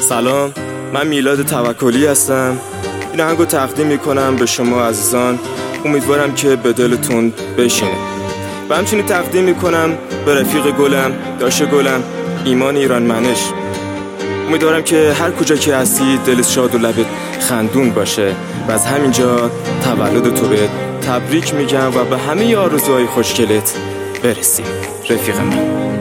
سلام، من میلاد توکلی هستم. این آهنگو تقدیم میکنم به شما عزیزان. امیدوارم که به دلتون بشینه. و همچنین تقدیم میکنم به رفیق گلم، داش گلم، ایمان ایرانمنش. امیدوارم که هر کجا که هستی دلت شاد و لبت خندون باشه و از همینجا تولد تو بهت تبریک میگم و به همه آرزوهای خوشگلت برسی رفیق من.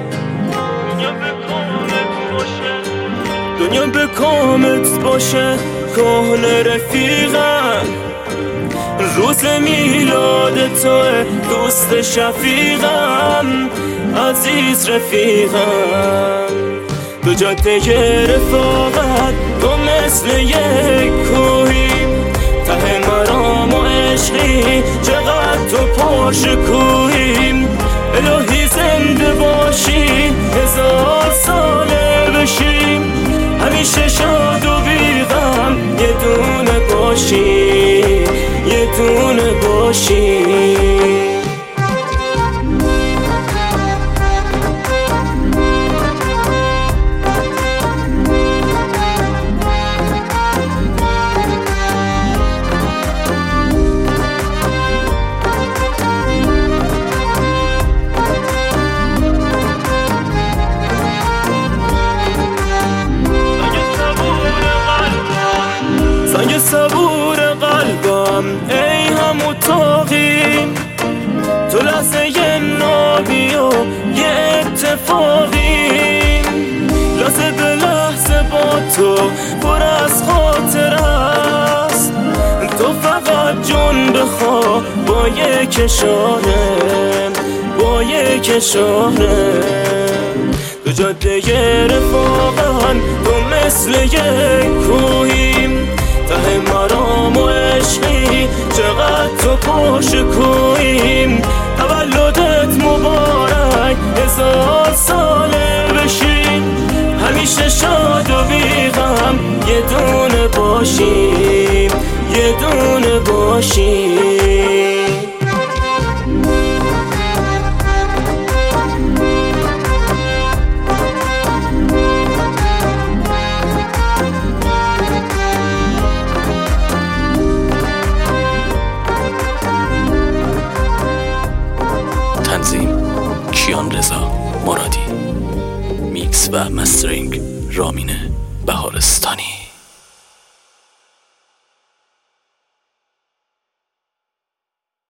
دنیا به کامت باشه کهنه رفیقم، روز میلاد توه دوست شفیقم، عزیز رفیقم. تو جاده رفاقت تو مثل یک کوهی، ته مرام و عشقی چقدر تو پرشکوهی. الهی زنده باشی هزار ساله بشی، همیشه شاد و بی غم یه دونه باشی، یه دونه باشی. سنگ صبور قلبم ای همو تاقی، تو لحظه یه نابی و یه اتفاقی، لحظه به لحظه با تو پر از خاطر است. تو فقط جون بخوا با یک اشاره، با یک اشاره. تو جاده رفاقن تو مثل یک کوهی، ته مرام و عشقی چقدر تو پرشکوهی. تولدت مبارک هزار ساله بشی، همیشه شاد و بی غم یه دونه باشی، یه دونه باشی. تنظیم کیان رضا مرادی، میکس و مسترینگ رامین بهارستانی.